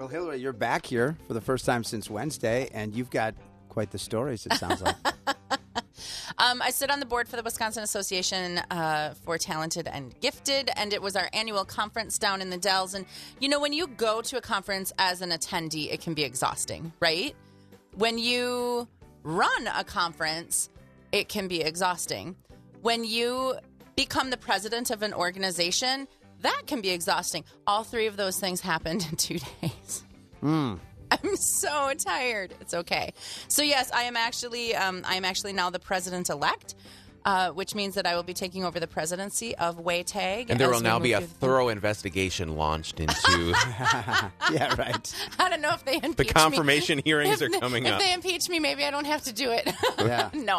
Well, Hillary, you're back here for the first time since Wednesday, and you've got quite the stories, it sounds like. I sit on the board for the Wisconsin Association for Talented and Gifted, and it was our annual conference down in the Dells. And, you know, when you go to a conference as an attendee, it can be exhausting, right? When you run a conference, it can be exhausting. When you become the president of an organization, that can be exhausting. All three of those things happened in 2 days. I'm so tired. It's okay. So yes, I am actually now the president-elect, which means that I will be taking over the presidency of WayTag. And there will now be a thorough investigation launched into... Yeah, right. I don't know if they impeach the confirmation hearings are coming up. If they impeach me, maybe I don't have to do it. Yeah. No,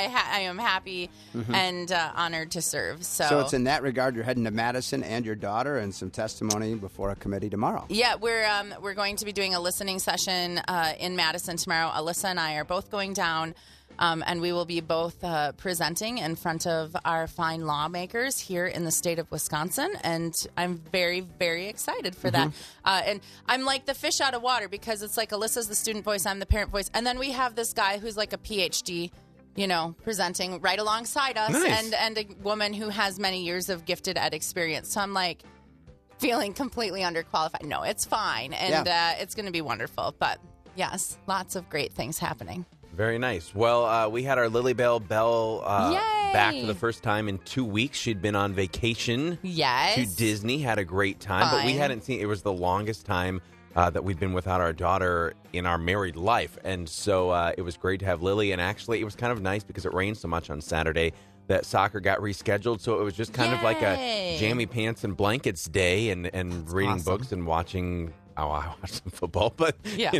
I am happy and honored to serve. So it's in that regard, you're heading to Madison and your daughter and some testimony before a committee tomorrow. Yeah, we're going to be doing a listening session in Madison tomorrow. Alyssa and I are both going down. And we will be both presenting in front of our fine lawmakers here in the state of Wisconsin. And I'm very, very excited for that. And I'm like the fish out of water because it's like Alyssa's the student voice, I'm the parent voice. And then we have this guy who's like a PhD, you know, presenting right alongside us. Nice. And a woman who has many years of gifted ed experience. So I'm like feeling completely underqualified. No, it's fine. And it's going to be wonderful. But yes, lots of great things happening. Very nice. Well, we had our Lilybell Bell back for the first time in 2 weeks. She'd been on vacation to Disney, had a great time, but we hadn't seen, it was the longest time that we'd been without our daughter in our married life. And so it was great to have Lily. And actually, it was kind of nice because it rained so much on Saturday that soccer got rescheduled. So it was just kind of like a jammy pants and blankets day and reading books and watching... Oh, I watched some football, but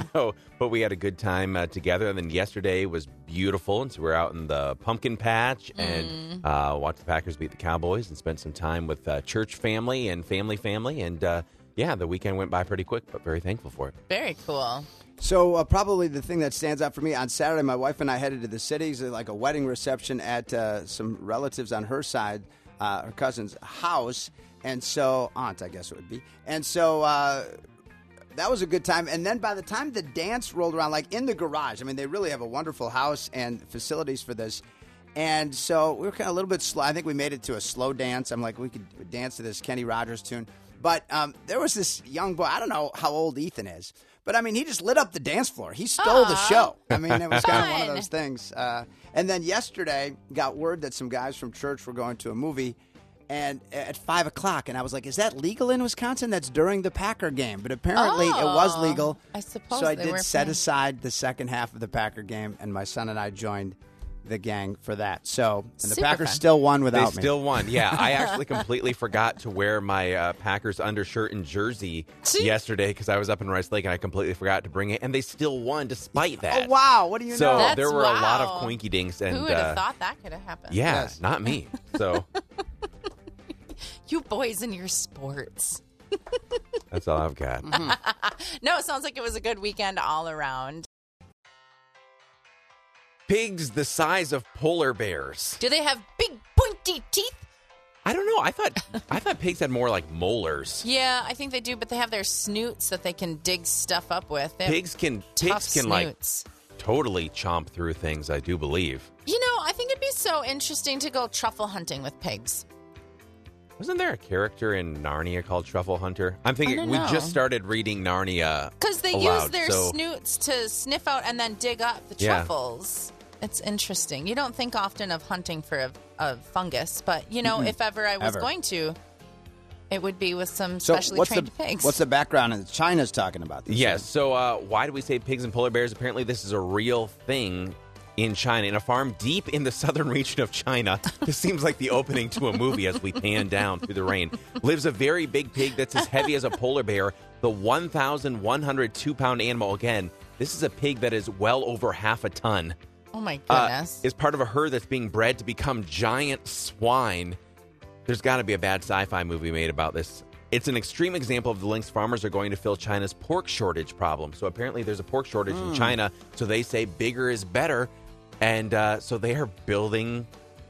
but we had a good time together. And then yesterday was beautiful, and so we're out in the pumpkin patch and watched the Packers beat the Cowboys and spent some time with church family and family. And the weekend went by pretty quick, but very thankful for it. Very cool. So probably the thing that stands out for me, on Saturday, my wife and I headed to the cities, like a wedding reception at some relatives on her side, her cousin's house, and so aunt, I guess it would be, and so. That was a good time. And then by the time the dance rolled around, like in the garage, I mean, they really have a wonderful house and facilities for this. And so we were kind of a little bit slow. I think we made it to a slow dance. I'm like, we could dance to this Kenny Rogers tune. But there was this young boy. I don't know how old Ethan is. But, I mean, he just lit up the dance floor. He stole the show. I mean, it was kind of one of those things. And then yesterday, got word that some guys from church were going to a movie. And at 5 o'clock, and I was like, is that legal in Wisconsin? That's during the Packer game. But apparently it was legal. I suppose so I they did were set playing. aside the second half of the Packer game, and my son and I joined the gang for that. So, and the Super Packers fun. still won without me. They still won. Yeah, I actually completely forgot to wear my Packers undershirt and jersey yesterday because I was up in Rice Lake and I completely forgot to bring it, and they still won despite that. Oh, wow. What do you So know? there were a lot of coinky dinks. And Who would have thought that could have happened? Yeah, Yes. not me. So You boys and your sports. that's all I've got. No, it sounds like it was a good weekend all around. Pigs the size of polar bears. Do they have big pointy teeth? I don't know. I thought pigs had more like molars. Yeah, I think they do, but they have their snoots that they can dig stuff up with. They have Pigs can tough like snoots. totally chomp through things, I do believe. You know, I think it'd be so interesting to go truffle hunting with pigs. Wasn't there a character in Narnia called Truffle Hunter? I'm I thinking don't we know. just started reading Narnia. Because they aloud, use their so- snoots to sniff out and then dig up the Yeah. truffles. It's interesting. You don't think often of hunting for a fungus, but, you know, if ever I was going to, it would be with some specially trained pigs. What's the background? And China's talking about this. Yes. So why do we say pigs and polar bears? Apparently, this is a real thing in China, in a farm deep in the southern region of China. This seems like the opening to a movie as we pan down through the rain. Lives a very big pig that's as heavy as a polar bear, the 1,102-pound animal. Again, this is a pig that is well over half a ton. Oh, my goodness. Is part of a herd that's being bred to become giant swine. There's got to be a bad sci-fi movie made about this. It's an extreme example of the lengths farmers are going to fill China's pork shortage problem. So apparently there's a pork shortage in China, so they say bigger is better. And so they are breeding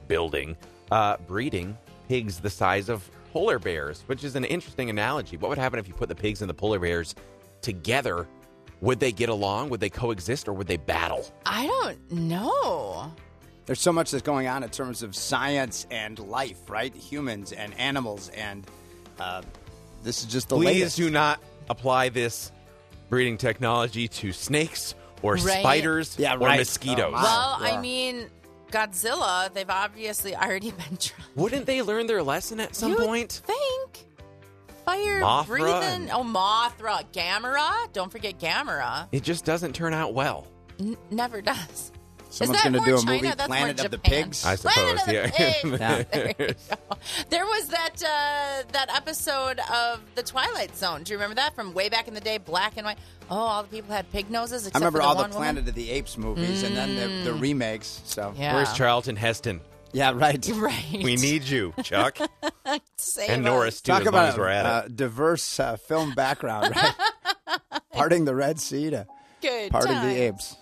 pigs the size of polar bears, which is an interesting analogy. What would happen if you put the pigs and the polar bears together, would they get along? Would they coexist, or would they battle? I don't know. There's so much that's going on in terms of science and life, right? Humans and animals, and this is just the latest. Please do not apply this breeding technology to snakes or spiders or mosquitoes. I mean, Godzilla, they've obviously already been trying. Wouldn't they learn their lesson at some point? Think. Fire Mothra breathing. Mothra. Gamera. Don't forget Gamera. It just doesn't turn out well. Never does. Someone's going to do a movie, That's Planet of the Pigs? I suppose, Pigs. There you go. There was that episode of The Twilight Zone. Do you remember that from way back in the day, black and white? Oh, all the people had pig noses except I remember for the all one the Planet of the Apes movies and then the remakes. So Where's Charlton Heston? Yeah, right. We need you, Chuck. And Norris, too, Talk as about long as we're at it. Diverse film background, right? Parting the Red Sea to Parting the Apes.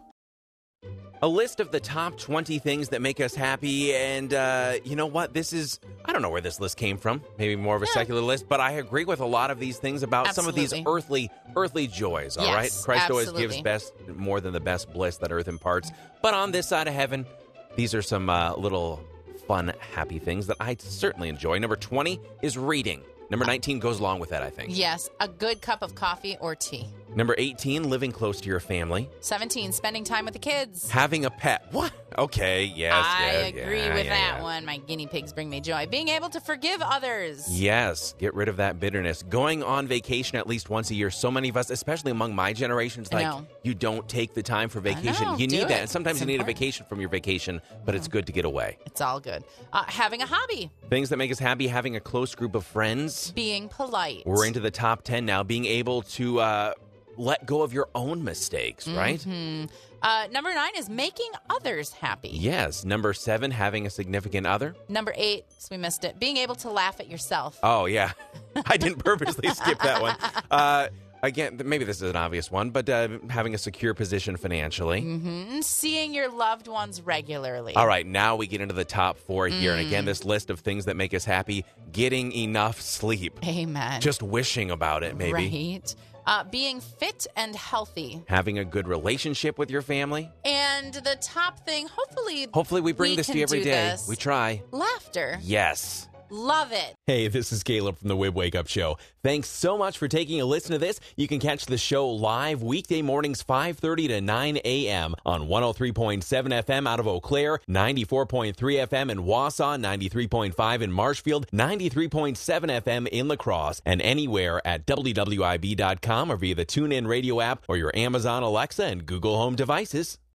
A list of the top 20 things that make us happy, and you know what? I don't know where this list came from. Maybe more of a secular list, but I agree with a lot of these things about some of these earthly joys, all right? Christ always gives more than the best bliss that earth imparts. But on this side of heaven, these are some little fun, happy things that I certainly enjoy. Number 20 is reading. Number 19 goes along with that, I think. Yes, a good cup of coffee or tea. Number 18, living close to your family. 17, spending time with the kids. Having a pet. What? Okay, yes. I agree with that one. My guinea pigs bring me joy. Being able to forgive others. Yes, get rid of that bitterness. Going on vacation at least once a year. So many of us, especially among my generations, you don't take the time for vacation. You need that. And sometimes you need a vacation from your vacation, but it's good to get away. It's all good. Having a hobby. Things that make us happy, having a close group of friends. Being polite. We're into the top 10 now. Being able to let go of your own mistakes, right? Number 9 is making others happy. Yes. Number 7, having a significant other. Number 8, so we missed it, being able to laugh at yourself. Oh, yeah. I didn't purposely skip that one. Again, maybe this is an obvious one, but having a secure position financially. Seeing your loved ones regularly. All right, now we get into the top 4 here. And again, this list of things that make us happy, getting enough sleep. Amen. Just wishing about it, maybe. Right. Being fit and healthy. Having a good relationship with your family. And the top thing, hopefully we bring this to you every day. We try. Laughter. Yes. Love it. Hey, this is Caleb from the Wib Wake Up Show. Thanks so much for taking a listen to this. You can catch the show live weekday mornings 5:30 to 9 a.m. on 103.7 FM out of Eau Claire, 94.3 FM in Wausau, 93.5 in Marshfield, 93.7 FM in La Crosse, and anywhere at WWIB.com or via the TuneIn Radio app or your Amazon Alexa and Google Home devices.